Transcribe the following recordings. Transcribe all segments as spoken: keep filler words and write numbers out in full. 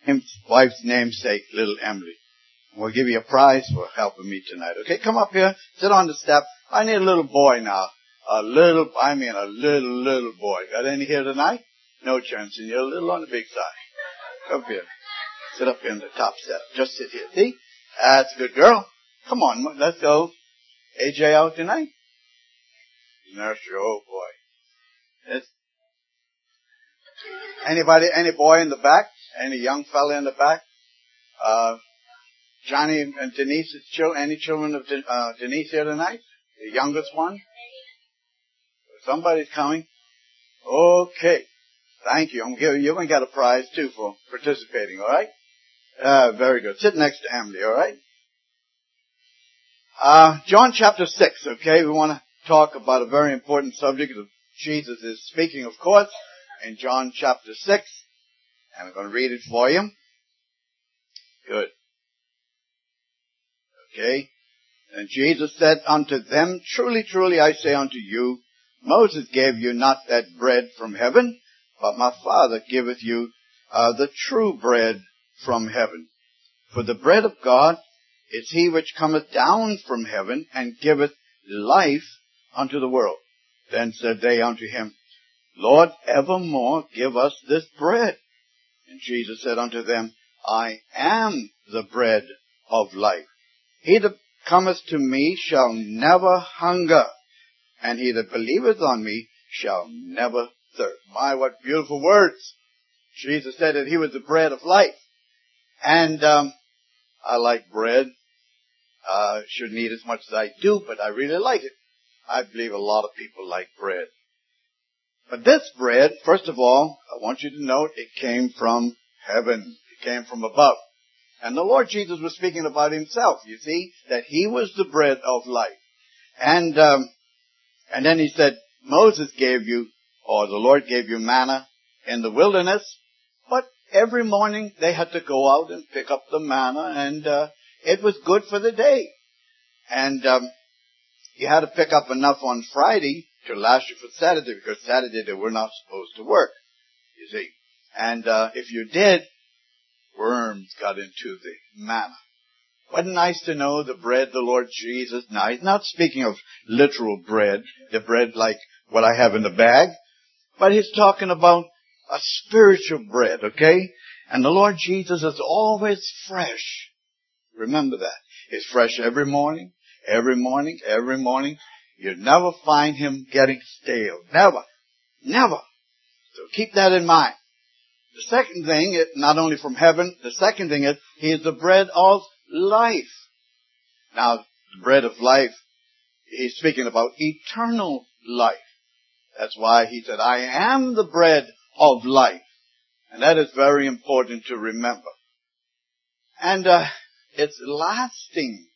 wife's namesake, little Emily. We'll give you a prize for helping me tonight. Okay, come up here, sit on the step. I need a little boy now. A little, I mean a little, little boy. Got any here tonight? No chance. And you're a little on the big side. Come up here. Sit up here in the top step. Just sit here. See? That's a good girl. Come on, let's go. A J out tonight? Nursery, oh boy. It's anybody, any boy in the back? Any young fella in the back? Uh, Johnny and Denise's children, any children of De, uh, Denise here tonight? The youngest one? Somebody's coming. Okay. Thank you. I'm giving, you're going to get a prize too for participating, alright? Uh, very good. Sit next to Emily, alright? Uh, John chapter six, okay? We want to talk about a very important subject. Jesus is speaking, of course, in John chapter six. And I'm going to read it for you. Good. Okay. And Jesus said unto them, Truly, truly, I say unto you, Moses gave you not that bread from heaven, but my Father giveth you uh, the true bread from heaven. For the bread of God is he which cometh down from heaven, and giveth life unto the world. Then said they unto him, Lord, evermore give us this bread. And Jesus said unto them, I am the bread of life. He that cometh to me shall never hunger, and he that believeth on me shall never thirst. My, what beautiful words. Jesus said that he was the bread of life. And um, I like bread. I uh, shouldn't eat as much as I do, but I really like it. I believe a lot of people like bread. But this bread, first of all, I want you to note, it came from heaven. It came from above. And the Lord Jesus was speaking about himself, you see, that he was the bread of life. And um, and then he said, Moses gave you, or the Lord gave you manna in the wilderness, but every morning they had to go out and pick up the manna, and uh, it was good for the day. And um, you had to pick up enough on Friday to last you for Saturday, because Saturday they were not supposed to work, you see. And uh, if you did, worms got into the manna. Wasn't nice to know the bread the Lord Jesus, now he's not speaking of literal bread, the bread like what I have in the bag, but he's talking about a spiritual bread, okay? And the Lord Jesus is always fresh. Remember that. He's fresh every morning, every morning, every morning. You never find him getting stale. Never. Never. So keep that in mind. The second thing, it, not only from heaven, the second thing is, he is the bread of life. Now, the bread of life, he's speaking about eternal life. That's why he said, I am the bread of life. And that is very important to remember. And uh, it's lasting.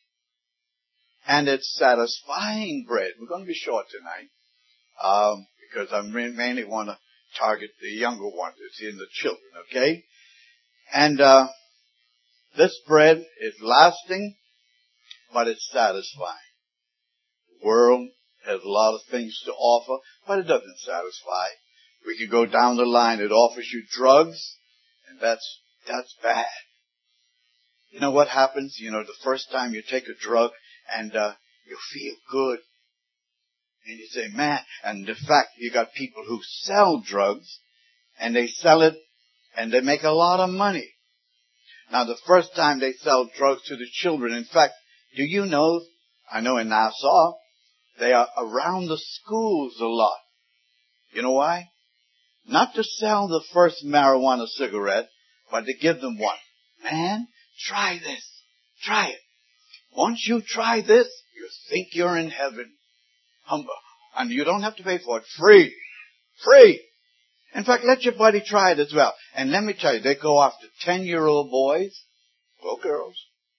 And it's satisfying bread. We're going to be short tonight. Um, because I mainly want to target the younger ones, in the children, okay? And uh, this bread is lasting, but it's satisfying. The world has a lot of things to offer, but it doesn't satisfy. We could go down the line. It offers you drugs, and that's that's bad. You know what happens? You know, the first time you take a drug, and uh, you feel good. And you say, man, and in fact, you got people who sell drugs, and they sell it, and they make a lot of money. Now, the first time they sell drugs to the children, in fact, do you know, I know in Nassau, they are around the schools a lot. You know why? Not to sell the first marijuana cigarette, but to give them one. Man, try this. Try it. Once you try this, you think you're in heaven. Humble. And you don't have to pay for it. Free. Free. In fact, let your buddy try it as well. And let me tell you, they go after ten-year-old boys or girls.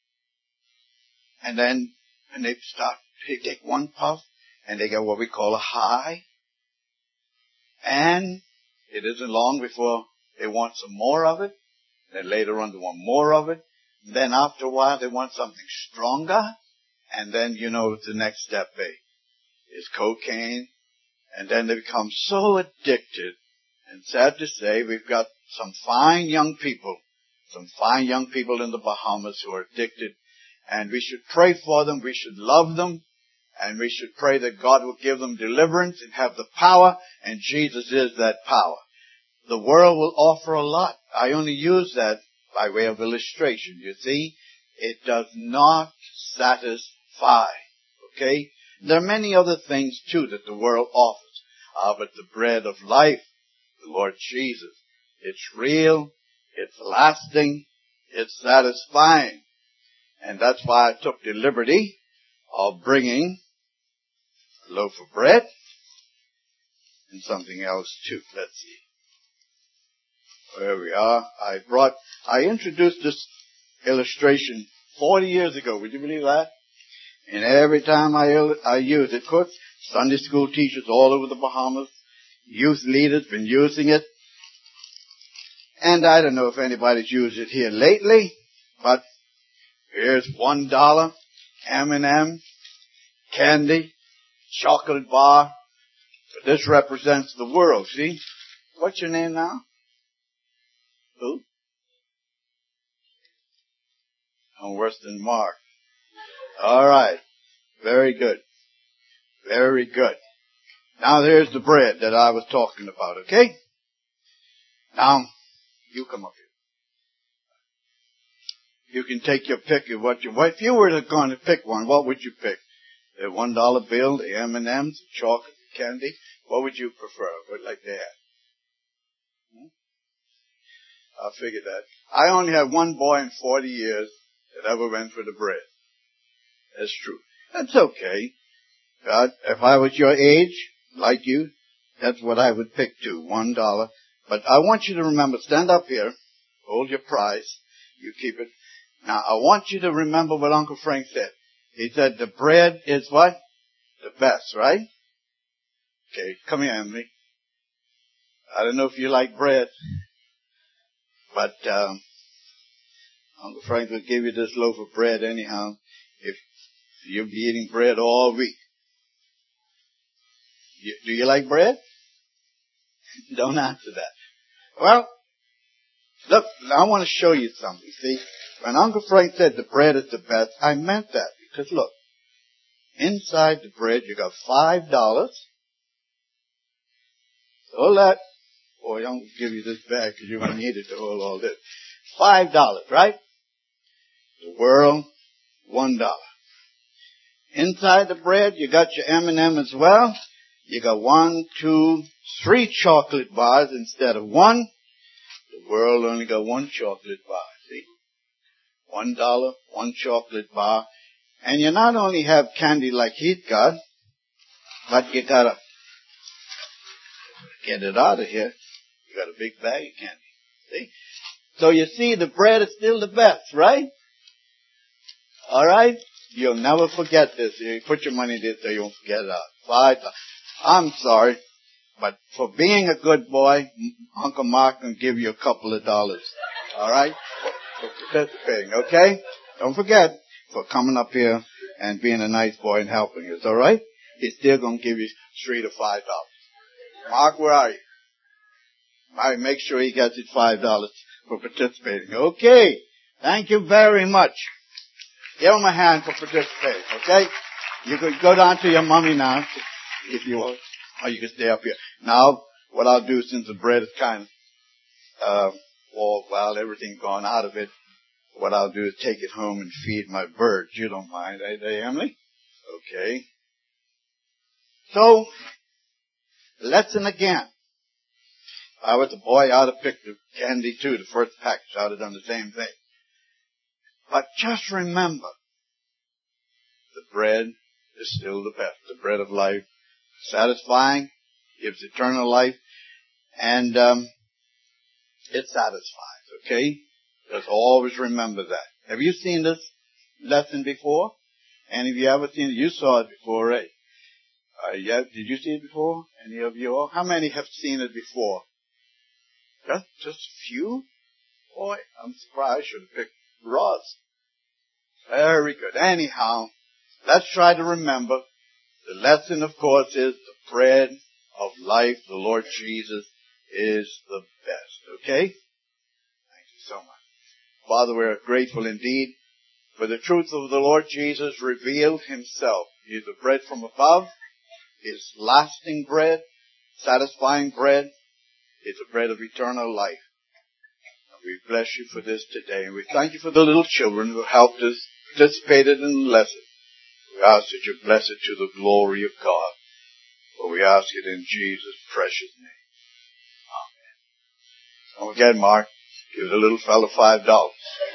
And then, and they start, they take one puff, and they get what we call a high. And it isn't long before they want some more of it. Then later on, they want more of it. And then after a while, they want something stronger. And then, you know, the next step, they is cocaine, and then they become so addicted. And sad to say, we've got some fine young people some fine young people in the Bahamas who are addicted. And we should pray for them. We should love them. And we should pray that God will give them deliverance and have the power. And Jesus is that power. The world will offer a lot. I only use that by way of illustration. You see, it does not satisfy. Okay? There are many other things too that the world offers. Ah, but the bread of life, the Lord Jesus, it's real, it's lasting, it's satisfying. And that's why I took the liberty of bringing a loaf of bread and something else too. Let's see. There we are. I brought, I introduced this illustration forty years ago. Would you believe that? And every time I, I use it, of course, Sunday school teachers all over the Bahamas, youth leaders been using it. And I don't know if anybody's used it here lately, but here's one dollar, M and M, candy, chocolate bar. But this represents the world, see? What's your name now? Who? I'm worse than Mark. All right. Very good. Very good. Now there's the bread that I was talking about, okay? Now, you come up here. You can take your pick of what you want. If you were going to pick one, what would you pick? The one dollar bill, the M and M's, the chocolate, the candy? What would you prefer? What would you like to have? Hmm? I figured that. I only have one boy in forty years that ever went for the bread. That's true. That's okay. But if I was your age, like you, that's what I would pick too, one dollar. But I want you to remember, stand up here, hold your prize, you keep it. Now, I want you to remember what Uncle Frank said. He said the bread is what? The best, right? Okay, come here, Emily. I don't know if you like bread, but um, Uncle Frank will give you this loaf of bread anyhow if you'll be eating bread all week. You, do you like bread? Don't answer that. Well, look, I want to show you something. See, when Uncle Frank said the bread is the best, I meant that. Because look, inside the bread you got five dollars. Hold that. Boy, I'm going to give you this bag because you're going to need it to hold all this. Five dollars, right? The world, one dollar. Inside the bread, you got your M and M as well. You got one, two, three chocolate bars instead of one. The world only got one chocolate bar, see? One dollar, one chocolate bar. And you not only have candy like he's got, but you gotta get it out of here. You got a big bag of candy, see? So you see, the bread is still the best, right? Alright? You'll never forget this. You put your money there so you won't forget it out. Five dollars. I'm sorry, but for being a good boy, Uncle Mark can give you a couple of dollars. All right? For, for participating, okay? Don't forget, for coming up here and being a nice boy and helping us, all right? He's still going to give you three to five dollars. Mark, where are you? All right, make sure he gets his five dollars for participating. Okay. Thank you very much. Give him a hand for participating, okay? You can go down to your mommy now, if you want, or you can stay up here. Now, what I'll do, since the bread is kind of, uh, well, well, everything's gone out of it, what I'll do is take it home and feed my birds. You don't mind, eh, eh, Emily? Okay. So, lesson again. If I was a boy, I'd have picked the candy too, the first package. I'd have done the same thing. But just remember, the bread is still the best. The bread of life, satisfying, gives eternal life, and um, it satisfies, okay? Just always remember that. Have you seen this lesson before? Any of you ever seen it? You saw it before, right? Uh, yeah, did you see it before? Any of you all? How many have seen it before? Just, just a few? Boy, I'm surprised. I should have picked Ross. Very good. Anyhow, let's try to remember. The lesson, of course, is the bread of life. The Lord Jesus is the best. Okay? Thank you so much. Father, we're grateful indeed for the truth of the Lord Jesus revealed himself. He is the bread from above, his lasting bread, satisfying bread, is the bread of eternal life. And we bless you for this today. And we thank you for the little children who helped us, participated in the lesson. We ask that you bless it to the glory of God. For we ask it in Jesus' precious name. Amen. And again, Mark, give the little fellow five dollars.